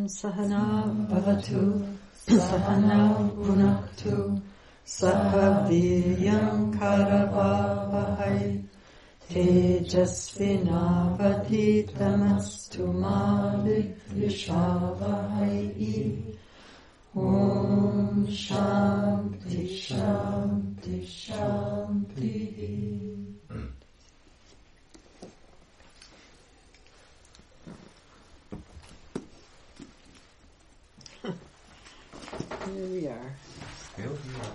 Sahana Bhavatu Sahana Bhunaktu Saha Viryam Karavavahai Tejasvinavaditamastu ma Vishavahai. Om Shanti Shanti Shanti. Here we are. Still here.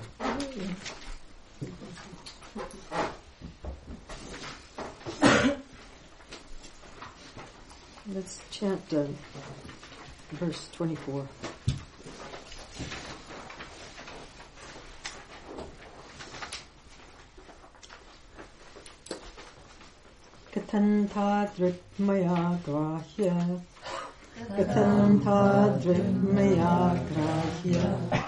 Let's chant verse 24. Katanta drikmaya grahya Katanta drikmaya grahya.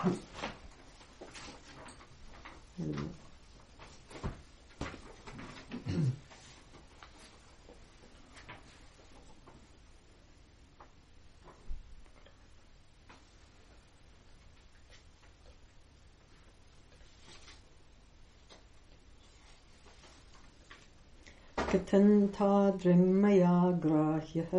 Katantadrimaya grahya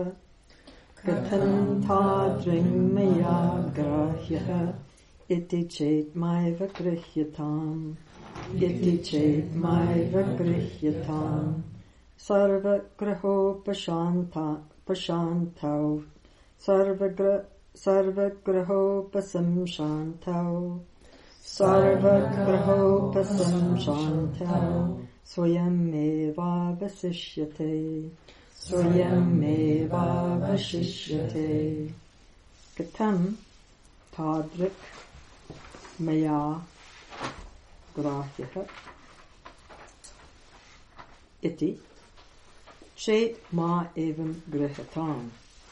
Katantadrimaya grahya Iti chet maiva grihyatam Iti chet maiva grihyatam Sarva graho pashantau Sarva graho pasamshantau Sarva graho pasamshantau Swayameva vasishyate Swayameva vasishyate. Katam tadrik maya grahya iti chet ma evam grihatam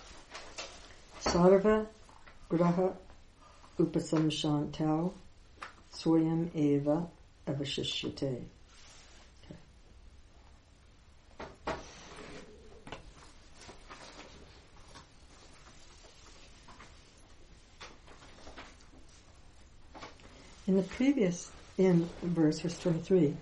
sarva graha upasamshantau swayam eva avashishyate. In the previous, in verse 23,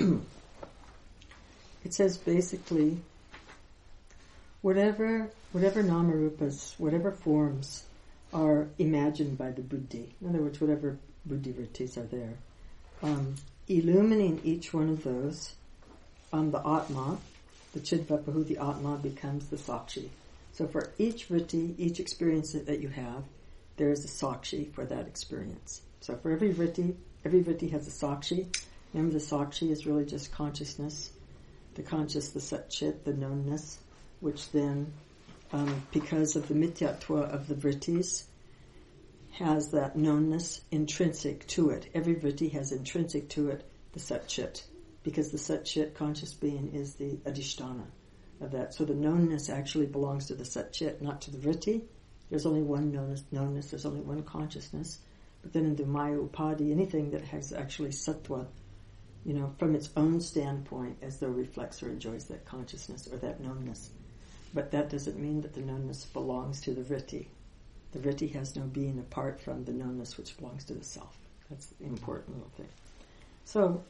it says basically, whatever namarupas, whatever forms are imagined by the buddhi, in other words, whatever buddhi vrittis are there, illumining each one of those, the atma, the chidvapahu, the atma becomes the sakshi. So for each vritti, each experience that you have, there is a sakshi for that experience. So for every vritti has a sakshi. Remember, the sakshi is really just consciousness, the conscious, the sat-chit, the knownness, which then, because of the mithyatva of the vrittis, has that knownness intrinsic to it. Every vritti has intrinsic to it the sat-chit, because the sat-chit, conscious being, is the adhisthana of that. So the knownness actually belongs to the sat-chit, not to the vritti. There's only one knownness, there's only one consciousness. But then in the Maya Upadhi, anything that has actually sattva, from its own standpoint, as though reflects or enjoys that consciousness or that knownness. But that doesn't mean that the knownness belongs to the vritti. The vritti has no being apart from the knownness which belongs to the self. That's the important little thing. So,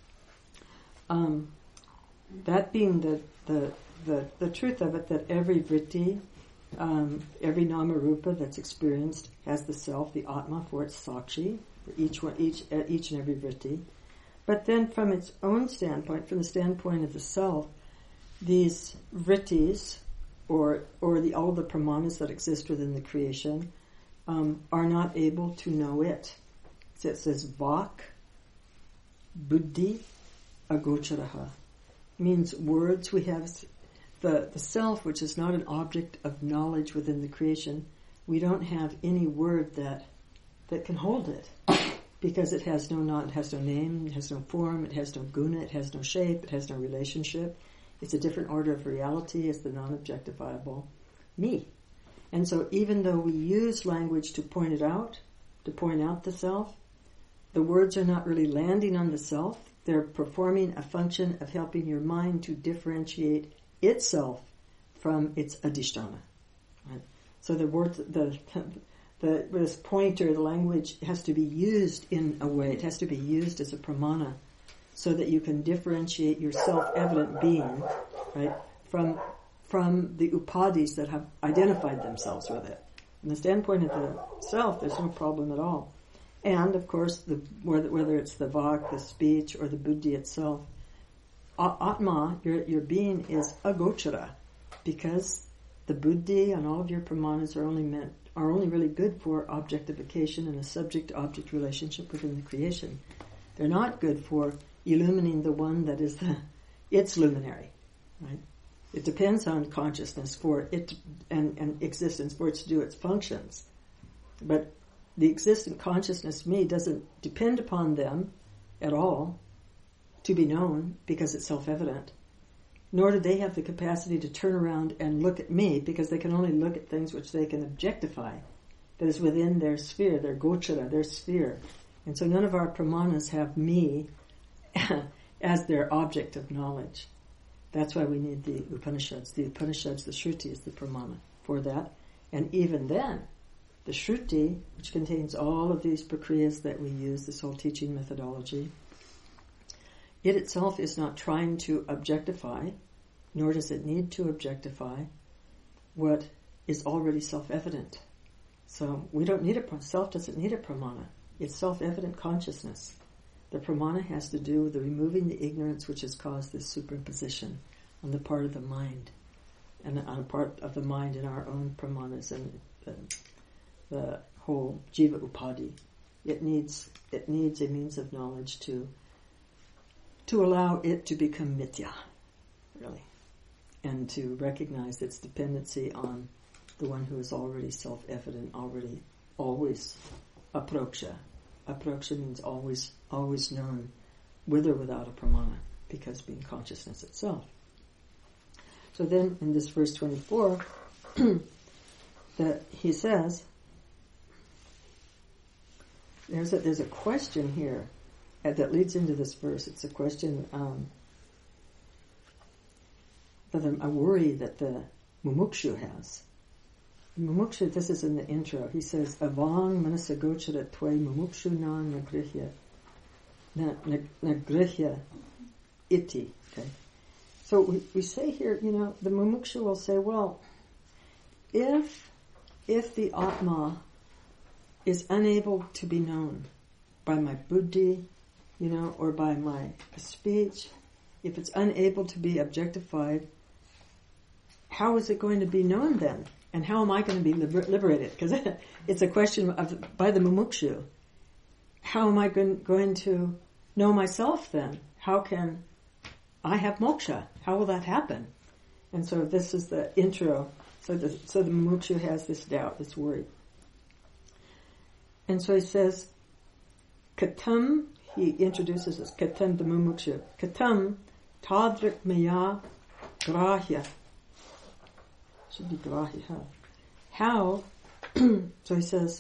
that being the truth of it, that every vritti, every nama-rupa that's experienced has the self, the atma, for its sakshi, for each and every vritti. But then from its own standpoint, from the standpoint of the self, these vrittis, or all the pramanas that exist within the creation, are not able to know it. So it says vak, buddhi, agocharaha. Means words we have. The self, which is not an object of knowledge within the creation, we don't have any word that can hold it, because it has no name, it has no form, it has no guna, it has no shape, it has no relationship. It's a different order of reality. It's the non-objectifiable me. And so even though we use language to point out the self, the words are not really landing on the self. They're performing a function of helping your mind to differentiate itself from its adhisthana. Right? So the word, this pointer, the language has to be used in a way. It has to be used as a pramana, so that you can differentiate your self-evident being, right, from the upadis that have identified themselves with it. From the standpoint of the self, there's no problem at all. And of course, whether it's the vak, the speech, or the buddhi itself, atma, your being, is agochara, because the buddhi and all of your pramanas are only really good for objectification and a subject-object relationship within the creation. They're not good for illumining the one that is its luminary, right? It depends on consciousness for it and existence for it to do its functions. But the existent consciousness, me, doesn't depend upon them at all to be known because it's self-evident. Nor do they have the capacity to turn around and look at me, because they can only look at things which they can objectify, that is within their sphere, their gochara, their sphere. And so none of our pramanas have me as their object of knowledge. That's why we need the Upanishads. The Upanishads, the Shruti, is the pramana for that. And even then, the Shruti, which contains all of these prakriyas that we use, this whole teaching methodology, it itself is not trying to objectify, nor does it need to objectify what is already self-evident. So we don't need self doesn't need a pramana. It's self-evident consciousness. The pramana has to do with the removing the ignorance which has caused this superimposition on the part of the mind, and on a part of the mind in our own pramanas and the whole jiva upadi. It needs a means of knowledge to allow it to become mithya, really, and to recognize its dependency on the one who is already self-evident, already always aproksha. Aproksha means always known, with or without a pramana, because being consciousness itself. So then, in this verse 24, that he says, there's a question here that leads into this verse. It's a question, a worry that the mumukshu has. Mumukshu, this is in the intro. He says, "Avang manasagochara tvai mumukshu nagrihya iti." Okay, so we say here, the mumukshu will say, well, if the atma is unable to be known by my buddhi, or by my speech, if it's unable to be objectified, how is it going to be known then? And how am I going to be liberated? Because it's a question by the mumukshu. How am I going to know myself then? How can I have moksha? How will that happen? And so this is the intro. So the mumukshu has this doubt, this worry. And so he says, Katam, he introduces us, Katam the mumukshu. Katam tadrik maya grahya. Should be grahya. How, so he says,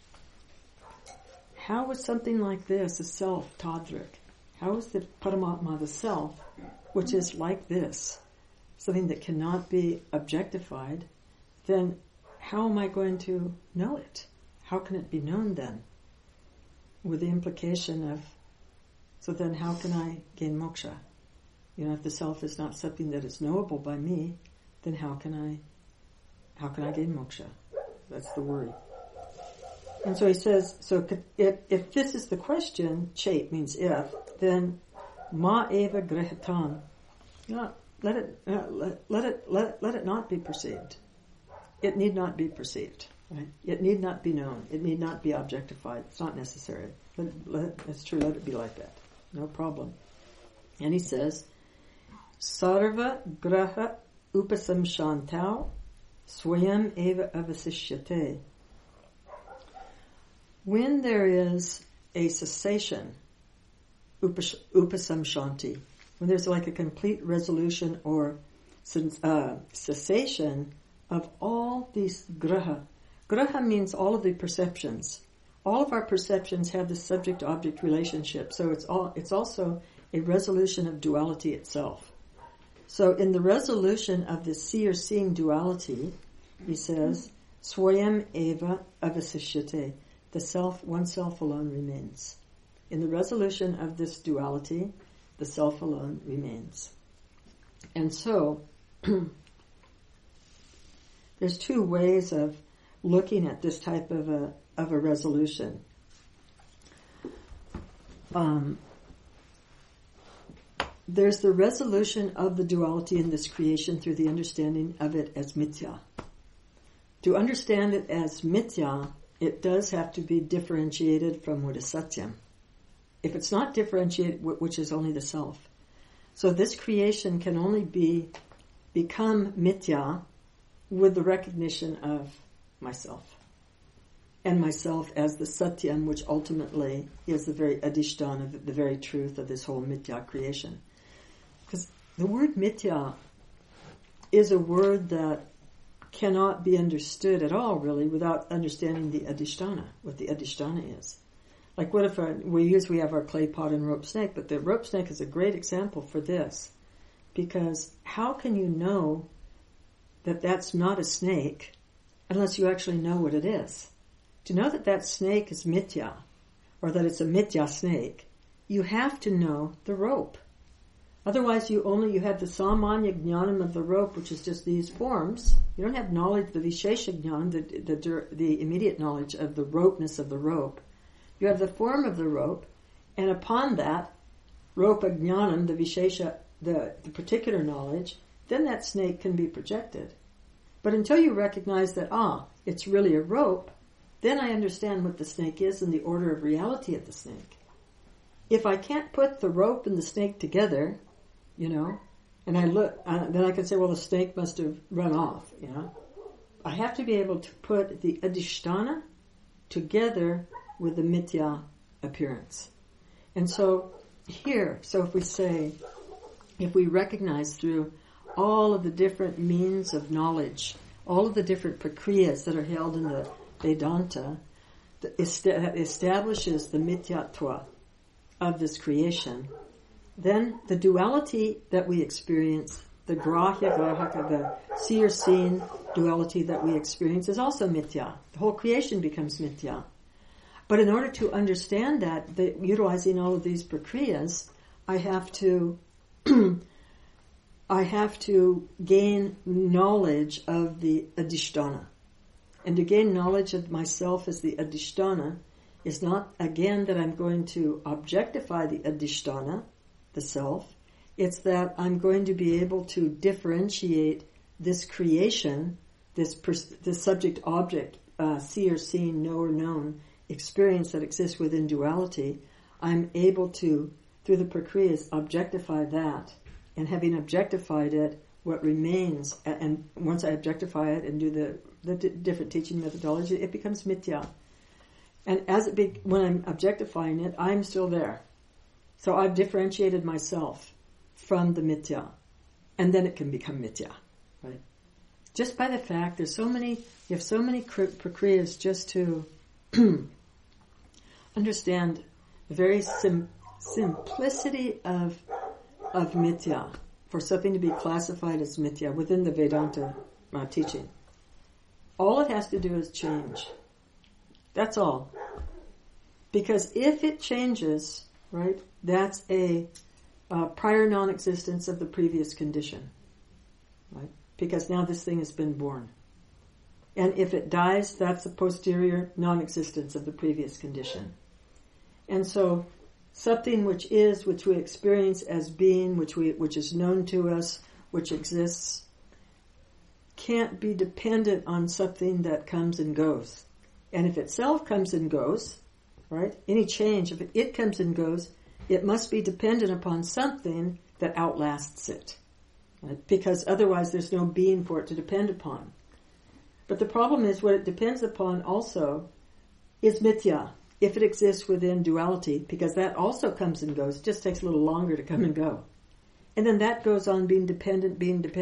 how is something like this, a self, tadrik? How is the Paramatma, the self, which is like this, something that cannot be objectified, then how am I going to know it? How can it be known then? With the implication of, so then how can I gain moksha? If the self is not something that is knowable by me, then how can I gain moksha? That's the worry. And so he says, so if this is the question, chait means if, then ma eva grihatan, let it not be perceived. It need not be perceived. Right? It need not be known. It need not be objectified. It's not necessary. It's true. Let it be like that. No problem. And he says, sarva graha upasamshantau swayam eva avasishyate. When there is a cessation, upasamshanti, when there's like a complete resolution or cessation of all these graha. Graha means all of the perceptions. All of our perceptions have the subject-object relationship, so it's also a resolution of duality itself. So in the resolution of the see or seeing duality, he says, Swayam eva avasishyate. The self, oneself alone remains. In the resolution of this duality, the self alone remains. And so, there's two ways of looking at this type of a resolution. There's the resolution of the duality in this creation through the understanding of it as mithya. To understand it as mithya, it does have to be differentiated from what is satyam. If it's not differentiated, which is only the self. So this creation can only become mithya with the recognition of myself. And myself as the satyam, which ultimately is the very adhisthana, the very truth of this whole mithya creation. Because the word mithya is a word that cannot be understood at all, really, without understanding the adhisthana, what the adhisthana is. Like what if we have our clay pot and rope snake, but the rope snake is a great example for this. Because how can you know that that's not a snake unless you actually know what it is? To know that that snake is mithya, or that it's a mithya snake, you have to know the rope. Otherwise you have the samanya jnanam of the rope, which is just these forms. You don't have knowledge, the vishesha jnana, the immediate knowledge of the ropeness of the rope. You have the form of the rope, and upon that, ropa jnanam, the vishesha, the particular knowledge, then that snake can be projected. But until you recognize that, it's really a rope, then I understand what the snake is and the order of reality of the snake. If I can't put the rope and the snake together, and I look, then I can say, well, the snake must have run off, I have to be able to put the adhisthana together with the mithya appearance. And so if we recognize through all of the different means of knowledge, all of the different prakriyas that are held in the Vedanta, that establishes the mithyatva of this creation, then the duality that we experience, the grahya grahaka, the seer-seen duality that we experience is also mithya. The whole creation becomes mithya. But in order to understand that, utilizing all of these prakriyas, I have to gain knowledge of the adhisthana. And to gain knowledge of myself as the adhisthana is not, again, that I'm going to objectify the adhisthana, the self. It's that I'm going to be able to differentiate this creation, this subject-object, seer, seen, knower, known experience that exists within duality. I'm able to, through the prakriyas, objectify that. And having objectified it, what remains, and once I objectify it and do the different teaching methodology, it becomes mithya. And when I'm objectifying it, I'm still there. So I've differentiated myself from the mithya. And then it can become mithya, right? Just by the fact you have so many prakriyas just to understand the very simplicity of mithya, for something to be classified as mithya within the Vedanta teaching. All it has to do is change. That's all. Because if it changes, right, that's a prior non-existence of the previous condition, right? Because now this thing has been born. And if it dies, that's a posterior non-existence of the previous condition. And so something which we experience as being, which is known to us, which exists, can't be dependent on something that comes and goes. And if itself comes and goes, right, any change, if it comes and goes, it must be dependent upon something that outlasts it. Right? Because otherwise there's no being for it to depend upon. But the problem is what it depends upon also is mithya, if it exists within duality, because that also comes and goes. It just takes a little longer to come and go. And then that goes on being dependent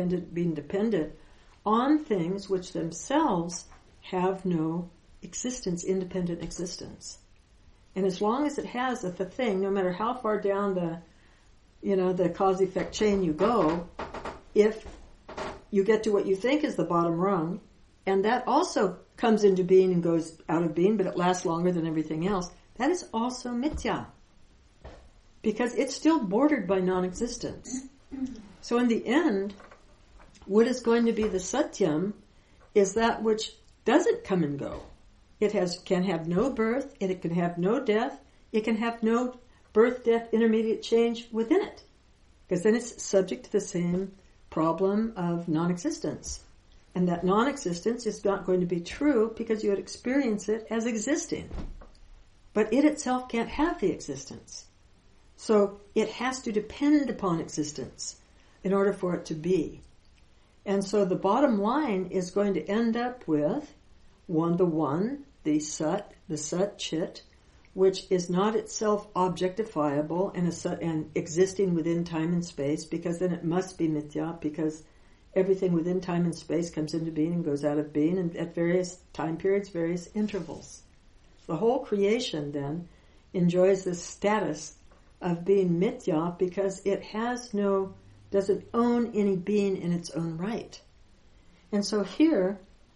on things which themselves have no existence, independent existence. And as long as it has the thing, no matter how far down the cause-effect chain you go, if you get to what you think is the bottom rung, and that also comes into being and goes out of being, but it lasts longer than everything else, that is also mithya. Because it's still bordered by non-existence. So in the end, what is going to be the satyam is that which doesn't come and go. It can have no birth, and it can have no death. It can have no birth, death, intermediate change within it. Because then it's subject to the same problem of non-existence. And that non-existence is not going to be true because you would experience it as existing. But it itself can't have the existence. So it has to depend upon existence in order for it to be. And so the bottom line is going to end up with the sat chit, which is not itself objectifiable and existing within time and space, because then it must be mithya, because everything within time and space comes into being and goes out of being, and at various time periods, various intervals. The whole creation then enjoys this status of being mithya because it doesn't own any being in its own right. And so here,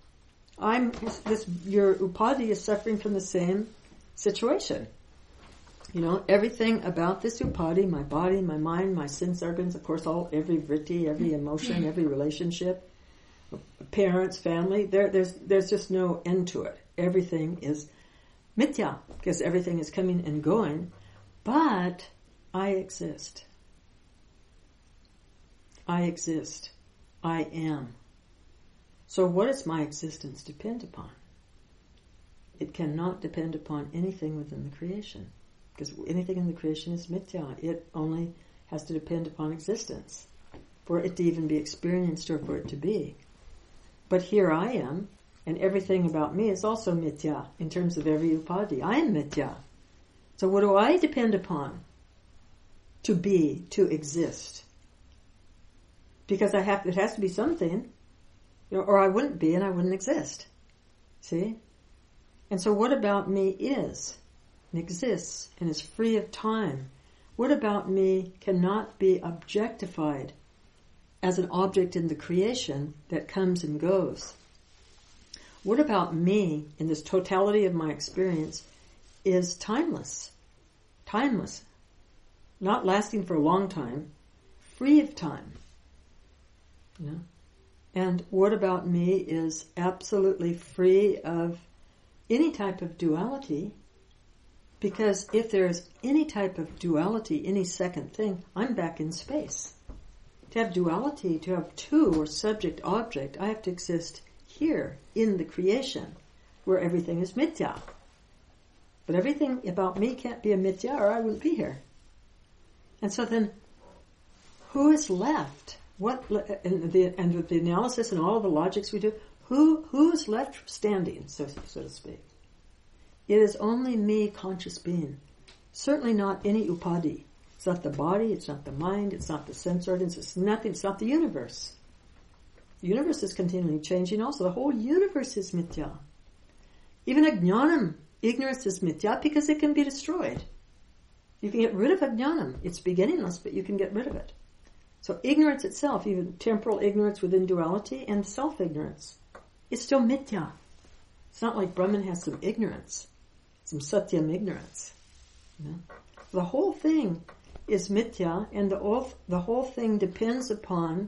your upadhi is suffering from the same situation. Everything about this upadhi, my body, my mind, my sense organs, of course, every vritti, every emotion, every relationship, parents, family, there's just no end to it. Everything is mithya, because everything is coming and going, but I exist. I exist. I am. So what does my existence depend upon? It cannot depend upon anything within the creation, because anything in the creation is mithya. It only has to depend upon existence for it to even be experienced or for it to be. But here I am, and everything about me is also mithya in terms of every upadhi. I am mithya. So what do I depend upon to be, to exist? Because it has to be something, or I wouldn't be and I wouldn't exist. See? And so what about me is, and exists, and is free of time? What about me cannot be objectified as an object in the creation that comes and goes? What about me, in this totality of my experience, is timeless? Timeless. Not lasting for a long time, free of time. And what about me is absolutely free of any type of duality, because if there's any type of duality, any second thing, I'm back in space. To have duality, to have two, or subject-object, I have to exist here in the creation where everything is mithya. But everything about me can't be a mithya or I wouldn't be here. And so then, who is left? And with the analysis and all of the logics we do, who is left standing, so to speak? It is only me, conscious being. Certainly not any upadhi. It's not the body, it's not the mind, it's not the sense organs, it's nothing, it's not the universe. The universe is continually changing also. The whole universe is mithya. Even ajnanam, ignorance, is mithya because it can be destroyed. You can get rid of ajnanam. It's beginningless, but you can get rid of it. So ignorance itself, even temporal ignorance within duality and self-ignorance, is still mithya. It's not like Brahman has some ignorance, some satyam ignorance. The whole thing is mithya, and the whole thing depends upon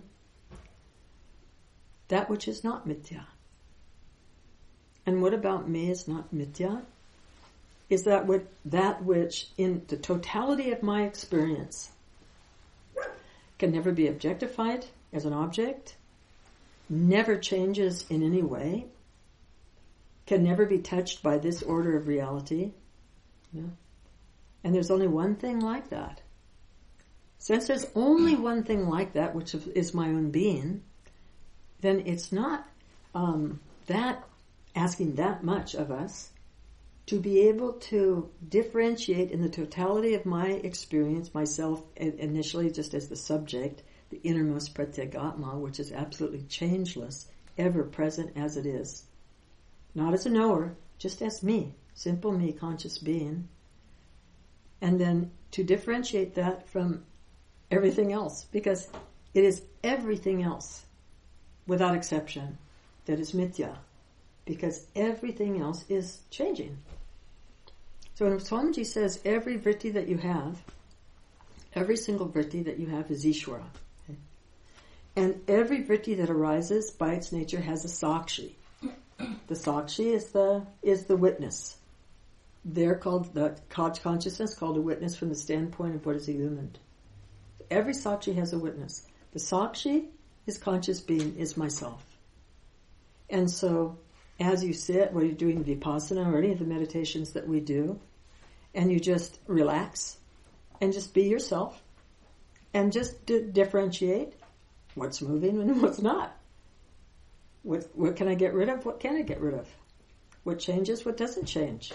that which is not mithya. And what about me is not mithya? Is that which in the totality of my experience can never be objectified as an object, never changes in any way, can never be touched by this order of reality. And there's only one thing like that. Since there's only one thing like that, which is my own being, then it's not that asking that much of us to be able to differentiate in the totality of my experience, myself initially just as the subject, the innermost pratyagatma, which is absolutely changeless, ever present as it is. Not as a knower, just as me, simple me, conscious being. And then to differentiate that from everything else, because it is everything else, without exception. that is mithya, because everything else is changing. So when Swamiji says every vritti that you have, every single vritti that you have is Ishvara. Okay? And every vritti that arises by its nature has a sakshi. The sakshi is the witness. They're called, the consciousness called a witness from the standpoint of what is illumined. Every sakshi has a witness. The sakshi is conscious being, is myself. And so, as you sit, when you're doing vipassana or any of the meditations that we do, and you just relax, and just be yourself, and just differentiate what's moving and what's not. What can I get rid of? What can I get rid of? What changes? What doesn't change?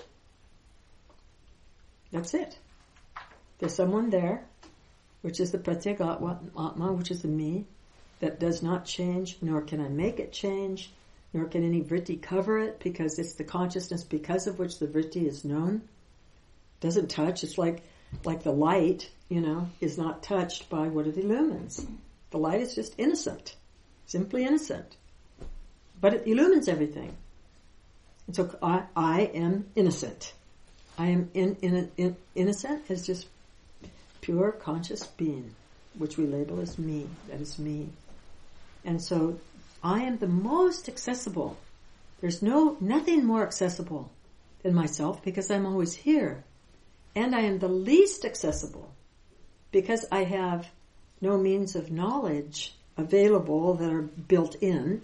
That's it. There's someone there, which is the Pratyeka-atma, which is the me, that does not change, nor can I make it change, nor can any vritti cover it, because it's the consciousness because of which the vritti is known. Doesn't touch. It's like the light, is not touched by what it illumines. The light is just innocent, simply innocent. But it illumines everything. And so I am innocent. I am innocent as just pure conscious being, which we label as me. That is me. And so I am the most accessible. There's nothing more accessible than myself, because I'm always here. And I am the least accessible because I have no means of knowledge available that are built in,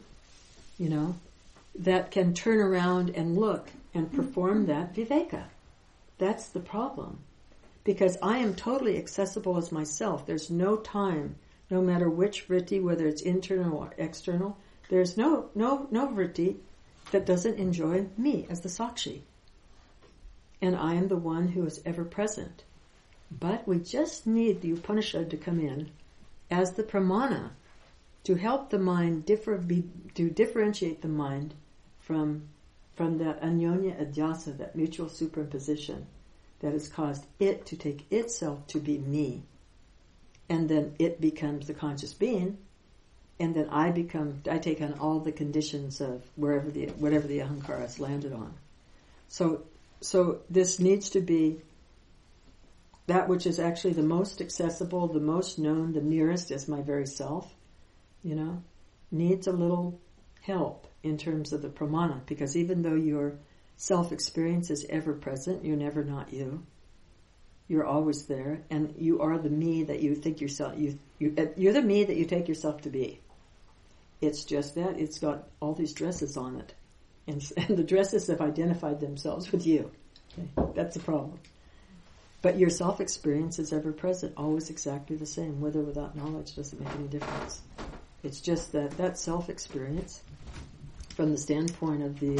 that can turn around and look and perform that viveka. That's the problem. Because I am totally accessible as myself. There's no time, no matter which vritti, whether it's internal or external, there's no vritti that doesn't enjoy me as the sakshi. And I am the one who is ever present. But we just need the Upanishad to come in as the pramana to help the mind to differentiate the mind from that anyonya adhyasa, that mutual superimposition that has caused it to take itself to be me. And then it becomes the conscious being, and then I take on all the conditions of whatever the ahankara has landed on. So this needs to be that which is actually the most accessible, the most known, the nearest as my very self, needs a little help in terms of the pramana, because even though your self-experience is ever present, you're never not you. You're always there, and you are the me that you think yourself, you're the me that you take yourself to be. It's just that it's got all these dresses on it. And the dresses have identified themselves with you. Okay? That's the problem. But your self-experience is ever present, always exactly the same. With or without knowledge doesn't make any difference. It's just that self-experience, from the standpoint of the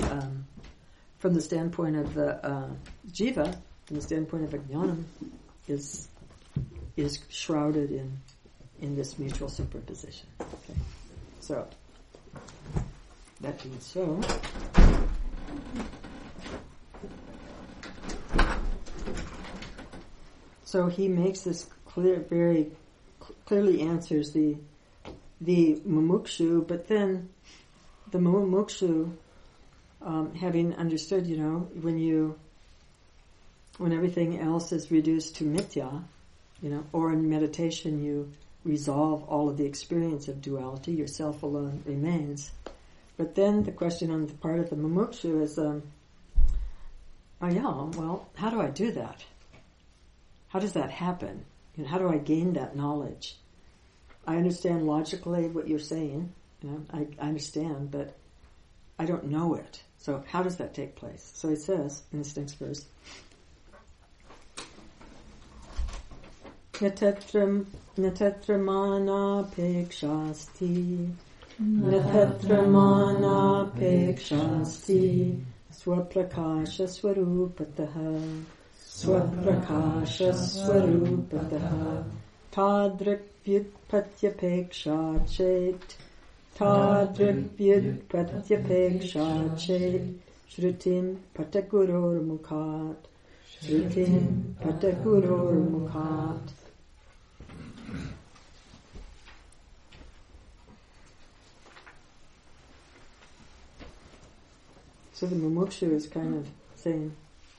jiva, from the standpoint of ajnanam, is shrouded in this mutual superposition. Okay, so that being so. So he makes this clear, very clearly answers the mumukshu, but then the mumukshu, having understood, when everything else is reduced to mithya, or in meditation you resolve all of the experience of duality, yourself alone remains. But then the question on the part of the mumukshu is, how do I do that? How does that happen? How do I gain that knowledge? I understand logically what you're saying. I understand, but I don't know it. So how does that take place? So he says in this next verse, Natatra mana pekshasti Natatra pekshasti Swaprakasha swarupataha Swaprakasha swarupataha Tadrik vyutpatyapeksha chet Tadrik vyutpatyapeksha chet Shrutim pataguror mukhat Shrutim pataguror mukhat. So the mumukshu is kind of saying,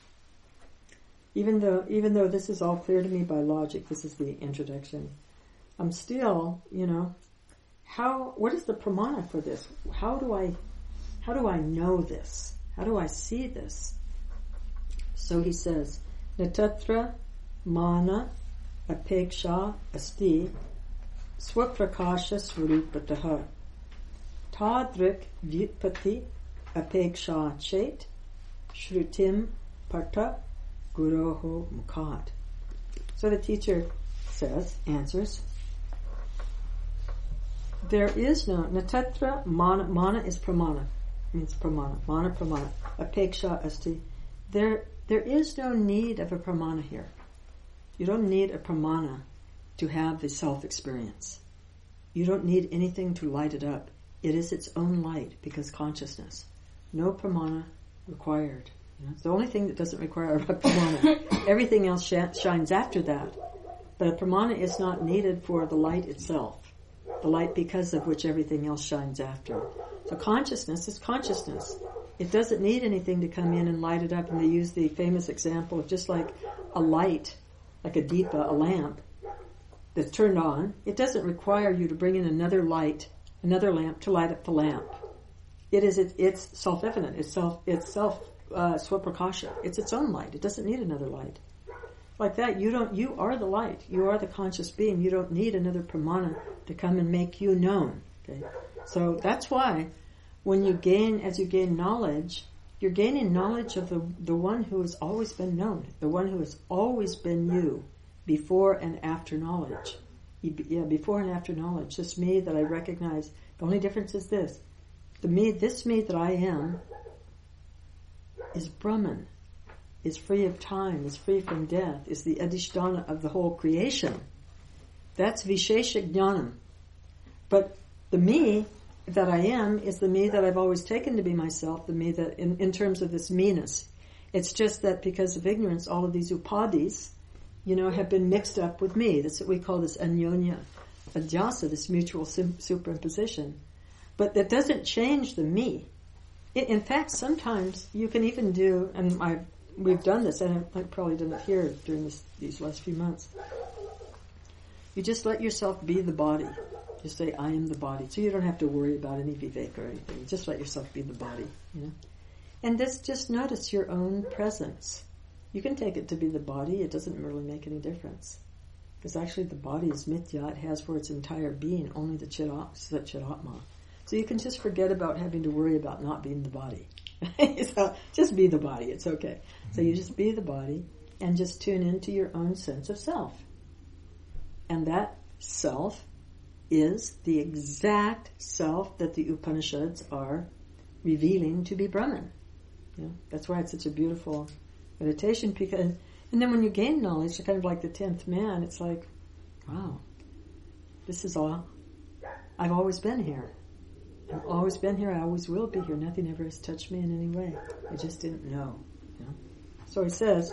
even though this is all clear to me by logic, this is the introduction, I'm still, what is the pramana for this? How do I know this? How do I see this? So he says, Natatra mana apeksha asti swaprakasha swarupataha tadrik vyutpati apeksha chet shrutim parta guroho mukhat. So the teacher answers, there is no natatra mana is pramana, means pramana, mana pramana, apeksha asti. There is no need of a pramana here. You don't need a pramana to have the self-experience. You don't need anything to light it up. It is its own light, because consciousness. No pramana required. It's the only thing that doesn't require a pramana. Everything else shines after that. But a pramana is not needed for the light itself. The light because of which everything else shines after. So consciousness is consciousness. It doesn't need anything to come in and light it up. And they use the famous example of just like a light, like a deepa, a lamp that's turned on. It doesn't require you to bring in another lamp to light up the lamp. It's self-evident. It's swaprakasha. It's its own light. It doesn't need another light. Like that, you are the light. You are the conscious being. You don't need another pramana to come and make you known. Okay? So that's why as you gain knowledge, you're gaining knowledge of the one who has always been known, the one who has always been you, before and after knowledge. Before and after knowledge. This me that I recognize. The only difference is this. This me that I am is Brahman, is free of time, is free from death, is the adhisthana of the whole creation. That's Vishesha Jnanam. But the me that I am is the me that I've always taken to be myself, the me that, in terms of this me-ness. It's just that because of ignorance, all of these upadhis, have been mixed up with me. That's what we call this anyonya adhyasa, this mutual superimposition. But that doesn't change the me. In fact, sometimes you can even do, and we've done this, and I've probably done it here during these last few months. You just let yourself be the body. Just say, I am the body. So you don't have to worry about any vivek or anything. Just let yourself be the body. And just notice your own presence. You can take it to be the body. It doesn't really make any difference. Because actually the body is mithya. It has for its entire being only the Chidatma. So you can just forget about having to worry about not being the body. So just be the body. It's okay. So you just be the body and just tune into your own sense of self. And that self is the exact self that the Upanishads are revealing to be Brahman. That's why it's such a beautiful meditation. And then when you gain knowledge, you're kind of like the 10th man. It's like, wow, this is all. I've always been here. I've always been here. I always will be here. Nothing ever has touched me in any way. I just didn't know. So he says,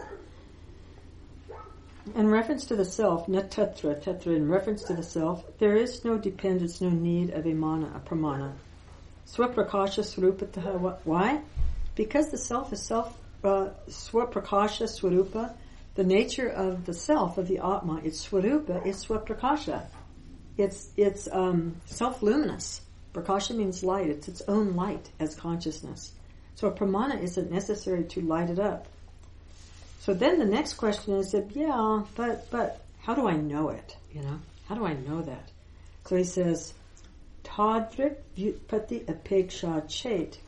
in reference to the self, tatra, in reference to the self, there is no dependence, no need of a pramana. Swaprakasha swarupataha. Why? Because the self is swaprakasha swarupa. The nature of the self, of the atma, its swarupa is swaprakasha. It's self-luminous. Prakasha means light. It's its own light as consciousness. So a pramana isn't necessary to light it up. So then the next question is, but how do I know it? How do I know that? So he says, Tadrik vyutpati apeksha chet.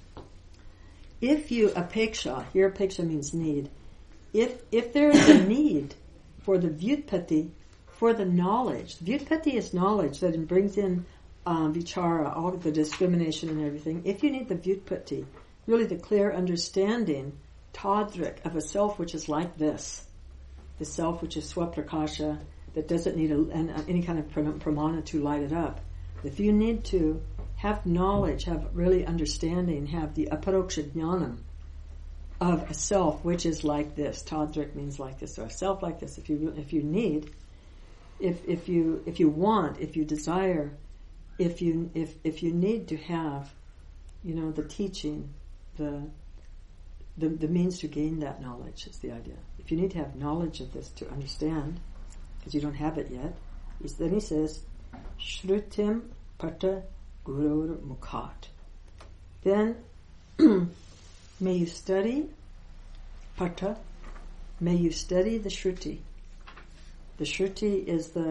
If you apeksha, here apeksha means need. If there is a need for the vyutpati, for the knowledge, vyutpati is knowledge that brings in vichara, all of the discrimination and everything. If you need the vyutpati, really the clear understanding, tadrik, of a self which is like this, the self which is swaprakasha, that doesn't need any kind of pramana to light it up. If you need to have knowledge, have really understanding, have the aparoksha jnanam of a self which is like this, tadrik means like this, or a self like this. If you need, if you want, if you desire, if you need to have, the teaching, the means to gain that knowledge is the idea. If you need to have knowledge of this to understand, because you don't have it yet, then he says, Shrutim Pata Gurur Mukhat. Then may you study Pata, may you study the Shruti. The Shruti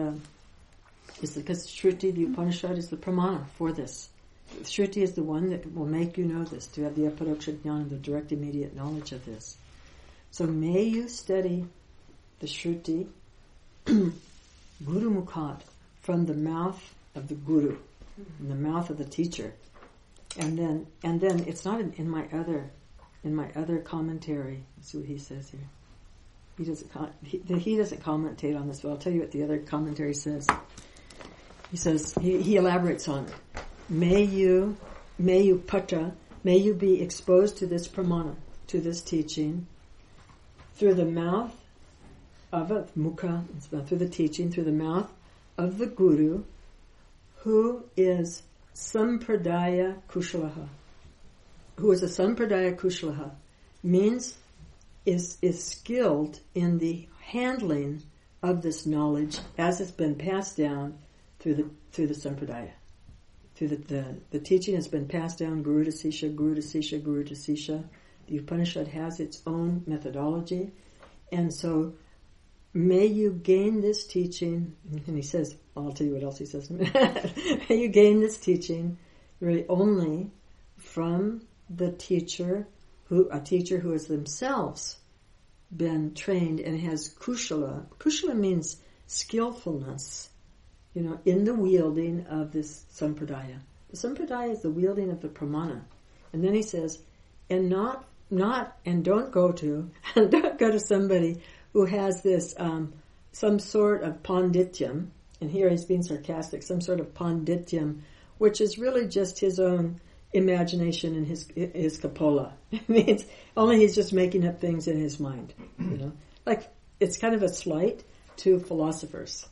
because Shruti, the Upanishad, is the pramana for this. The Shruti is the one that will make you know this, to have the aparoksha jnana, the direct immediate knowledge of this. So may you study the Shruti, Guru Mukhat, from the mouth of the Guru, from the mouth of the teacher. And then it's not in my other commentary. Let's see what he says here. He doesn't commentate on this, but I'll tell you what the other commentary says. He says, he elaborates on it. May you pata, may you be exposed to this pramana, to this teaching, through the mouth of a mukha, through the teaching, through the mouth of the Guru, who is Sampradaya Kushalaha. Who is a Sampradaya Kushalaha, means is skilled in the handling of this knowledge as it's been passed down through the Sampradaya. Through the teaching has been passed down, Guru to Sisha, Guru to Sisha, Guru to Sisha. The Upanishad has its own methodology. And so, may you gain this teaching, and he says, I'll tell you what else he says. May you gain this teaching really only from the teacher, a teacher who has themselves been trained and has kushala. Kushala means skillfulness, in the wielding of this sampradaya. The sampradaya is the wielding of the pramana. And then he says, and don't go to somebody who has this, some sort of pandityam, and here he's being sarcastic, some sort of pandityam, which is really just his own imagination and his Kapola. It means only he's just making up things in his mind, Like, it's kind of a slight to philosophers,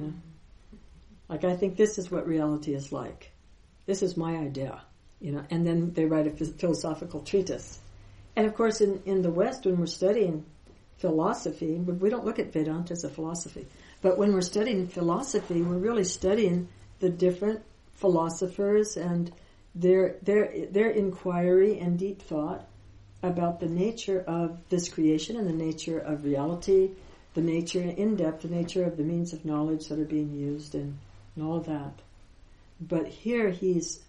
Like, I think this is what reality is like. This is my idea, and then they write a philosophical treatise. And of course, in the West, when we're studying philosophy, we don't look at Vedanta as a philosophy. But when we're studying philosophy, we're really studying the different philosophers and their inquiry and deep thought about the nature of this creation and the nature of reality, the nature of the means of knowledge that are being used and all of that. But here he's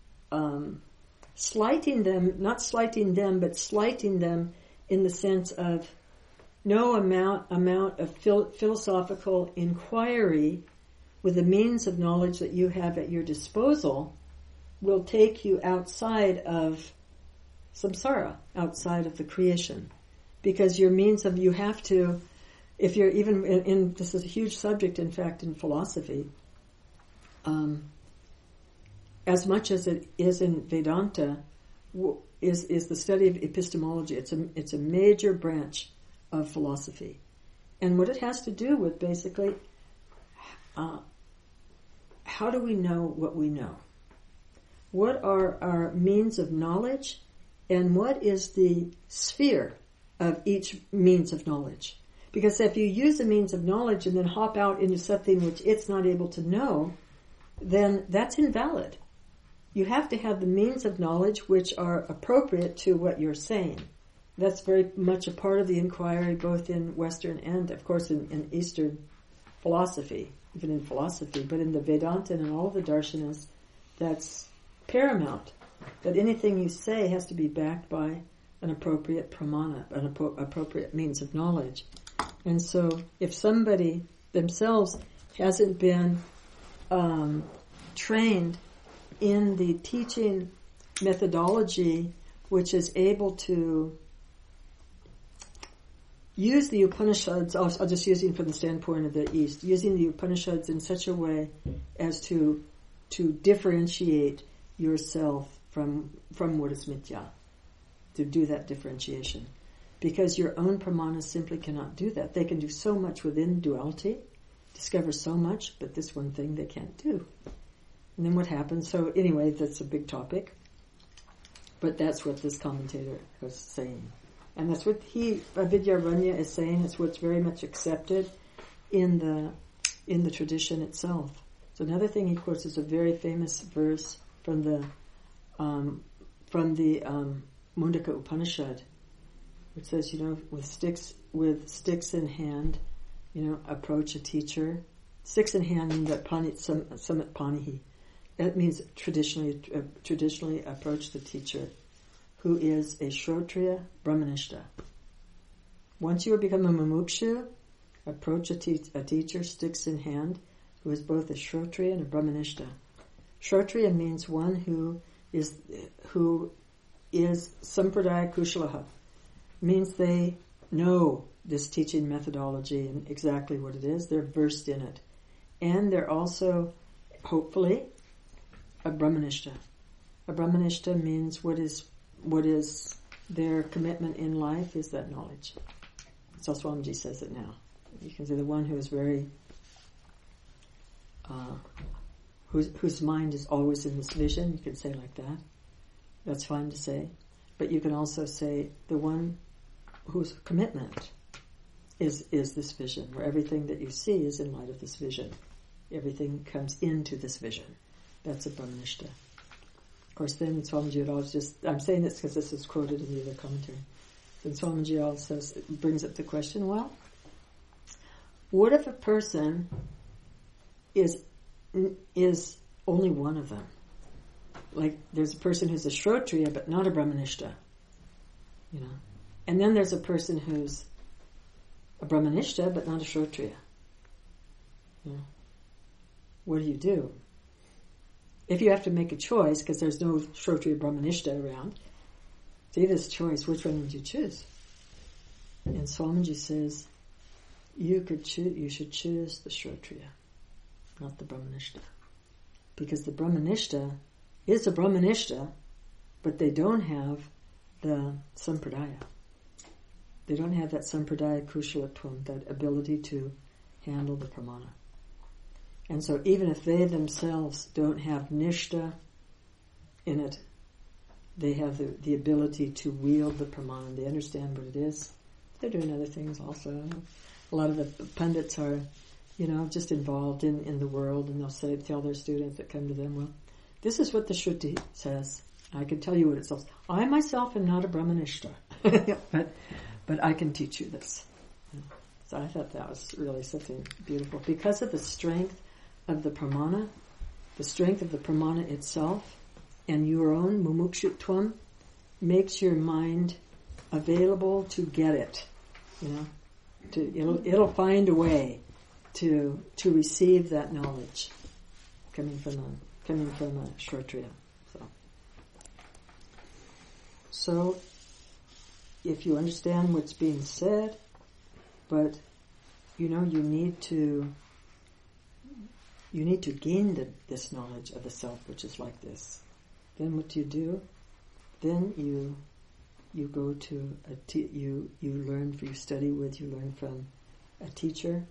slighting them, not slighting them, but slighting them in the sense of no amount of philosophical inquiry with the means of knowledge that you have at your disposal will take you outside of samsara, outside of the creation. Because your means of, you have to, if you're even in this is a huge subject, in fact, in philosophy, as much as it is in Vedanta, is the study of epistemology. It's a major branch of philosophy. And what it has to do with, basically, how do we know what we know? What are our means of knowledge, and what is the sphere of each means of knowledge? Because if you use a means of knowledge and then hop out into something which it's not able to know, then that's invalid. You have to have the means of knowledge which are appropriate to what you're saying. That's very much a part of the inquiry, both in Western and, of course, in Eastern philosophy, even in philosophy, but in the Vedanta and in all of the darshanas, that's paramount. That anything you say has to be backed by an appropriate pramana, an appropriate means of knowledge. And so, if somebody themselves hasn't been trained in the teaching methodology which is able to use the Upanishads, I'll just using from the standpoint of the East, using the Upanishads in such a way as to differentiate yourself from what is mithya, to do that differentiation. Because your own pramanas simply cannot do that. They can do so much within duality, discover so much, but this one thing they can't do. And then what happens? So anyway, that's a big topic. But that's what this commentator was saying. And that's what Vidyaranya is saying. It's what's very much accepted in the tradition itself. So another thing he quotes is a very famous verse from the Mundaka Upanishad, which says, with sticks in hand, approach a teacher. Sticks in hand means that samat panihi. That means traditionally approach the teacher, who is a Shrotriya Brahmanishta. Once you have become a Mumukshu, approach a teacher, sticks in hand, who is both a Shrotriya and a Brahmanishta. Shrotriya means one who is Sampradaya Kushalaha, means they know this teaching methodology and exactly what it is. They're versed in it. And they're also, hopefully, a Brahmanishta. A Brahmanishta means what is their commitment in life is that knowledge. So Swamiji says it now. You can say the one who is very, whose mind is always in this vision. You can say like that. That's fine to say. But you can also say the one whose commitment is this vision, where everything that you see is in light of this vision. Everything comes into this vision. That's a Brahmanishta. Of course, then Swamiji would always I'm saying this because this is quoted in the other commentary. Then Swamiji also brings up the question, well, what if a person is only one of them? Like, there's a person who's a Shrotriya but not a Brahmanishta, and then there's a person who's a Brahmanishta but not a Shrotriya. What do? If you have to make a choice, because there's no Shrotriya Brahmanishta around, see this choice, which one would you choose? And Swamiji says, you should choose the Shrotriya, not the Brahmanishta. Because the Brahmanishta is a Brahmanishta, but they don't have the Sampradaya. They don't have that Sampradaya Kushalatvam, that ability to handle the Pramana. And so even if they themselves don't have Nishta in it, they have the ability to wield the Pramana. They understand what it is. They're doing other things also. A lot of the pundits are, just involved in the world, and they'll tell their students that come to them, well, this is what the Shruti says. I can tell you what it says. I myself am not a Brahmanishta, but I can teach you this. So I thought that was really something beautiful. Because of the strength of the Pramana, the strength of the Pramana itself, and your own mumukshutvam makes your mind available to get it. It'll find a way to receive that knowledge coming from a Shrotriya. So if you understand what's being said, but you need to gain this knowledge of the self, which is like this. Then what do? Then you go to you learn, you study with, you learn from a teacher,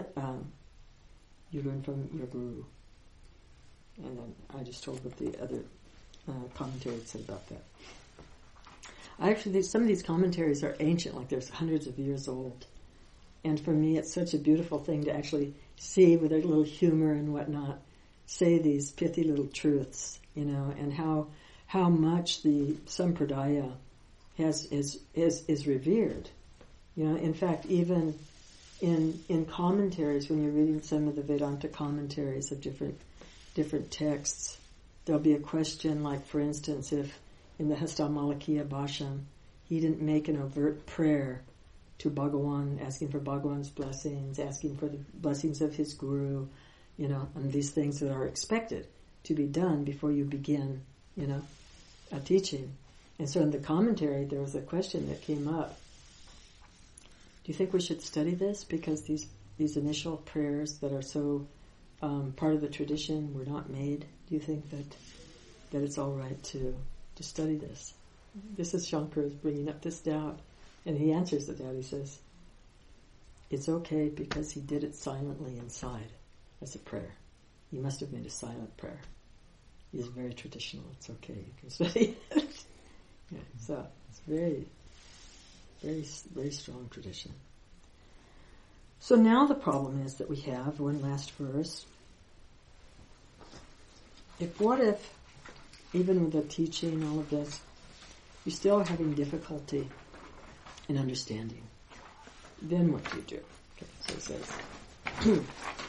you learn from your guru. And then I just told what the other commentary said about that. Actually, some of these commentaries are ancient, like there's hundreds of years old. And for me, it's such a beautiful thing to actually see with a little humor and whatnot, say these pithy little truths, and how much the Sampradaya is revered. In fact, even in commentaries, when you're reading some of the Vedanta commentaries of different texts, there'll be a question like, for instance, if in the Hastamalakiya Bhasham, he didn't make an overt prayer to Bhagawan, asking for Bhagawan's blessings, asking for the blessings of his guru, and these things that are expected to be done before you begin, a teaching. And so in the commentary, there was a question that came up. Do you think we should study this? Because these initial prayers that are so part of the tradition were not made. Do you think that it's all right to study this? This is Shankar is bringing up this doubt. And he answers the doubt. He says, it's okay because he did it silently inside as a prayer. He must have made a silent prayer. He's very traditional. It's okay. You can study it. So it's very, very, very strong tradition. So now the problem is that we have one last verse. What if, even with the teaching and all of this, you're still having difficulty in understanding? Then what do you do? Okay, so it says,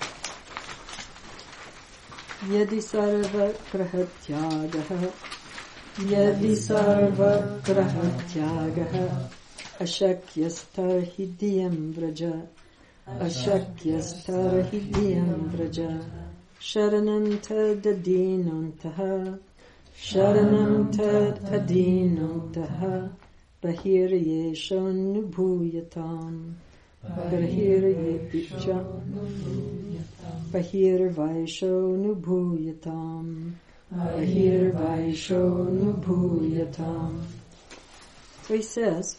Yadi sarva grahatyagaha Yadi sarva grahatyagaha Ashakyastar hidiyam vraja Ashakyastar hidiyam vraja Sharanam tad adinantaha Sharanam tad adinantaha Bahirye shonubhuyatam Bahirye bicha Bahir vaisho nubhuyatam Bahir vaisho nubhuyatam. So he says,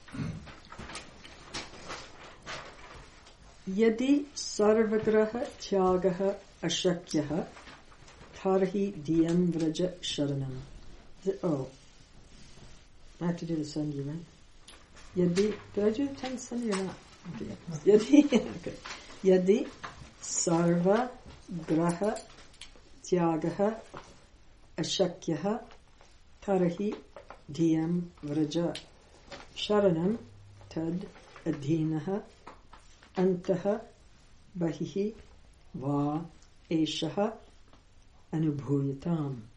Yadi sarvagraha tyagaha ashakyaha tarhi diyam vraja sharanam. Oh, I have to do the sandhi, right? Yadi, did I do the sandhi or not? Okay. Yadi, okay. Yadi sarva graha tyagaha ashakyaha tarhi diyam vraja sharanam tad adhinaha antaha bahihi va eshaha anubhuyatam.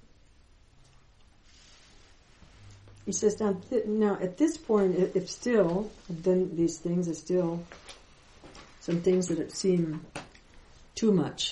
He says, now at this point, if still, then these things are still some things that seem too much,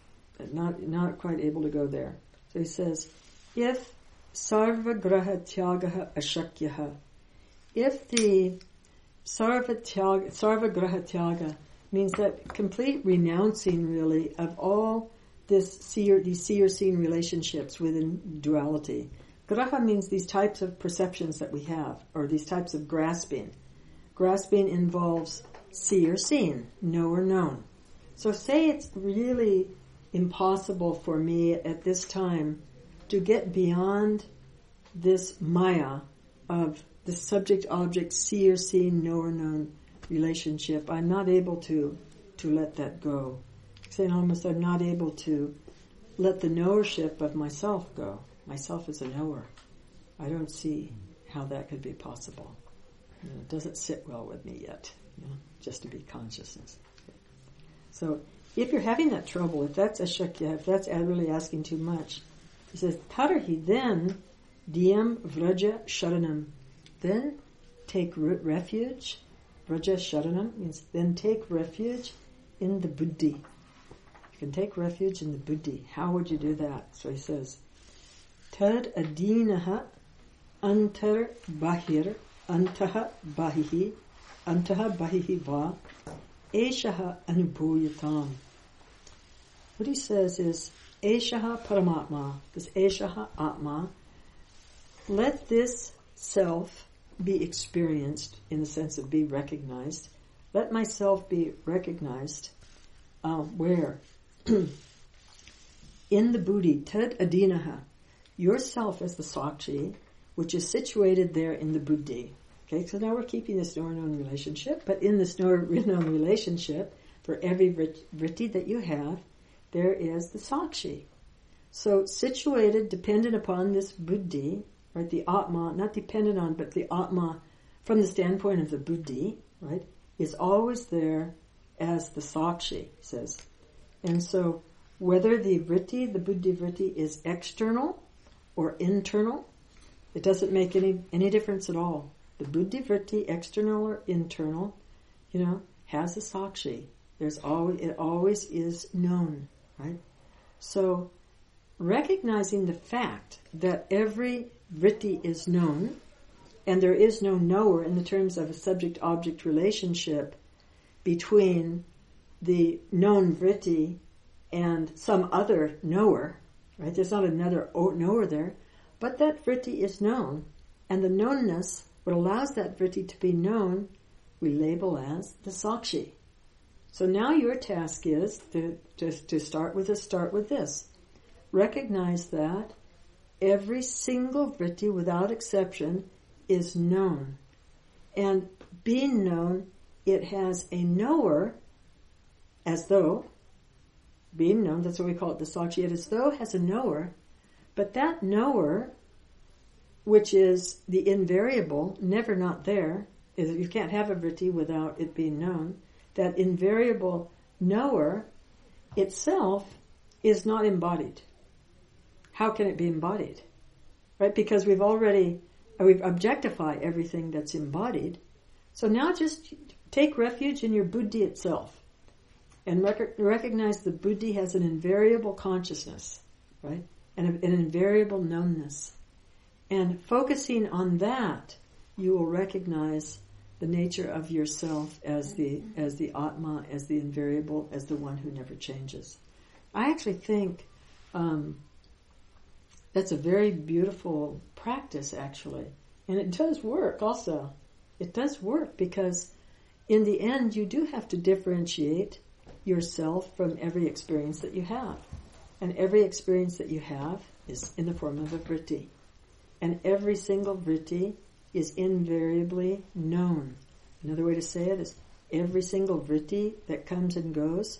not quite able to go there. So he says, if sarva graha tyagaha ashakyaha, if the sarva graha tyaga means that complete renouncing really of all these seer-seen relationships within duality. Graha means these types of perceptions that we have, or these types of grasping. Grasping involves seer-seen, knower-known. So say it's really impossible for me at this time to get beyond this maya of the subject-object, seer-seen, knower-known relationship. I'm not able to let that go. Saying almost I'm not able to let the knowership of myself go. Myself as a knower. I don't see how that could be possible. It doesn't sit well with me yet, just to be consciousness. So if you're having that trouble, if that's ashakya, if that's really asking too much, he says, Tarhi, then diyam vraja sharanam. Then take refuge. Vraja sharanam means then take refuge in the buddhi. You can take refuge in the buddhi. How would you do that? So he says, Tad adinaha antar bahir antaha bahihi va eshaha anubhuyatam. What he says is eshaha paramatma, this eshaha atma, let this self be experienced in the sense of be recognized. Let myself be recognized where? In the buddhi, tad adinaha. Yourself as the Sakshi, which is situated there in the buddhi. Okay, so now we're keeping this knower-known relationship, but in this knower-known relationship, for every vritti that you have, there is the Sakshi. So situated, dependent upon this buddhi, right, the Atma, not dependent on, but the Atma from the standpoint of the buddhi, right, is always there as the Sakshi, he says. And so whether the vritti, the buddhi vritti, is external or internal, it doesn't make any difference at all. The buddhi vritti, external or internal, has a sakshi. It always is known, right? So recognizing the fact that every vritti is known, and there is no knower in the terms of a subject-object relationship between the known vritti and some other knower, right? There's not another knower there, but that vritti is known, and the knownness, what allows that vritti to be known, we label as the sakshi. So now your task is to start with this. Recognize that every single vritti, without exception, is known. And being known, it has a knower, as though, being known, that's what we call it, the Sakshi, it as though has a knower, but that knower, which is the invariable, never not there, you can't have a vritti without it being known, that invariable knower itself is not embodied. How can it be embodied? Right? Because we've objectified everything that's embodied. So now just take refuge in your buddhi itself and recognize the buddhi has an invariable consciousness, right? And an invariable knownness. And focusing on that, you will recognize the nature of yourself as the Atma, as the invariable, as the one who never changes. I actually think that's a very beautiful practice, actually. And it does work also. It does work because in the end you do have to differentiate yourself from every experience that you have. And every experience that you have is in the form of a vritti. And every single vritti is invariably known. Another way to say it is every single vritti that comes and goes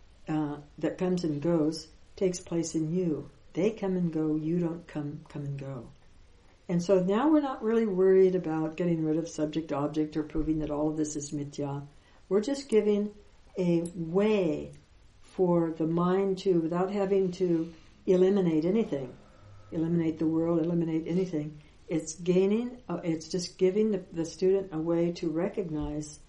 takes place in you. They come and go, you don't come and go. And so now we're not really worried about getting rid of subject-object or proving that all of this is mithya. We're just giving a way for the mind to, without having to eliminate anything, eliminate the world, eliminate anything, it's just giving the student a way to recognize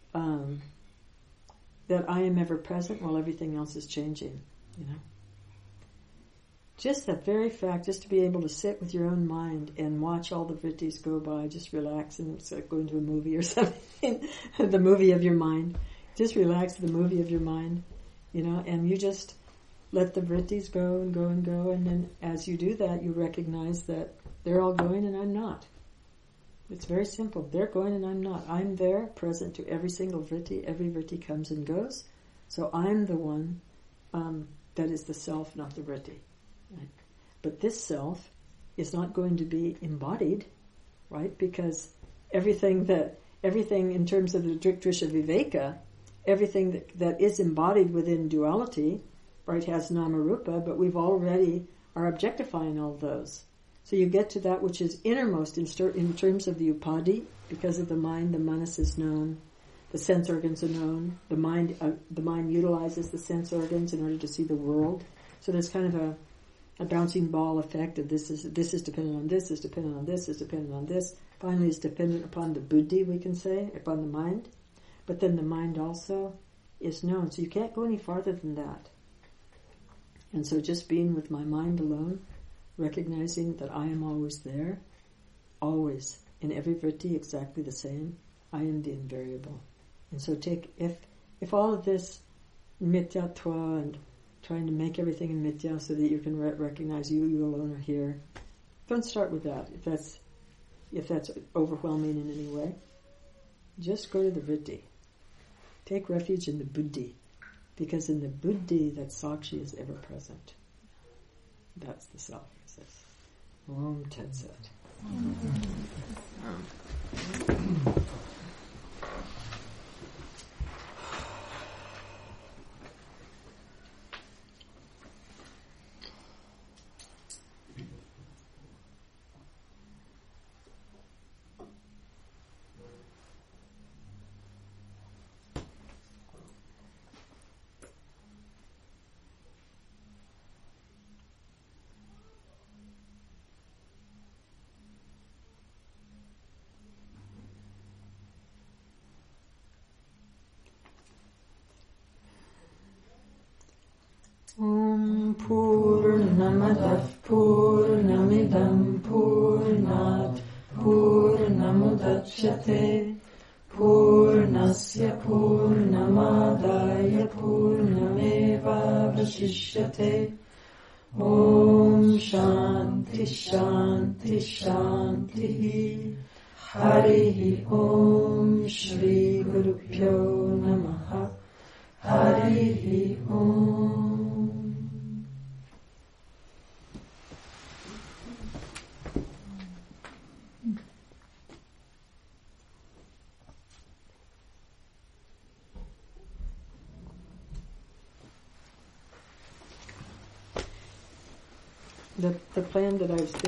that I am ever present while everything else is changing, you know. Just that very fact, just to be able to sit with your own mind and watch all the vrittis go by, just relax and it's like going to a movie or something, the movie of your mind. Just relax the movie of your mind, you know, and you just let the vrittis go and go and go, and then as you do that, you recognize that they're all going and I'm not. It's very simple. They're going and I'm not. I'm there, present to every single vritti. Every vritti comes and goes. So I'm the one that is the self, not the vritti. Right? But this self is not going to be embodied, right? Because everything in terms of the Drik-Drisha Viveka, everything that is embodied within duality, right, has nama-rupa, but we've already are objectifying all those. So you get to that which is innermost in terms of the upadhi, because of the mind, the manas is known, the sense organs are known, the mind utilizes the sense organs in order to see the world. So there's kind of a bouncing ball effect of this is dependent on this, is dependent on this, is dependent on this. Finally, it's dependent upon the buddhi, we can say, upon the mind. But then the mind also is known. So you can't go any farther than that. And so just being with my mind alone, recognizing that I am always there, always, in every vritti exactly the same, I am the invariable. And so if all of this mityatva and trying to make everything in mithya so that you can recognize you alone are here. Don't start with that. If that's overwhelming in any way, just go to the vritti. Take refuge in the buddhi, because in the buddhi that Sakshi is ever present. That's the self. It says, Om Tat Sat. Om Purnamadah Purnamidam Purnat Purnamudachyate Purnasya Purnamadaya Purnameva Vashishyate. Om Shanti Shanti Shanti. Harihi Om Shri Gurubhyo Namaha. Harihi Om. the plan that I was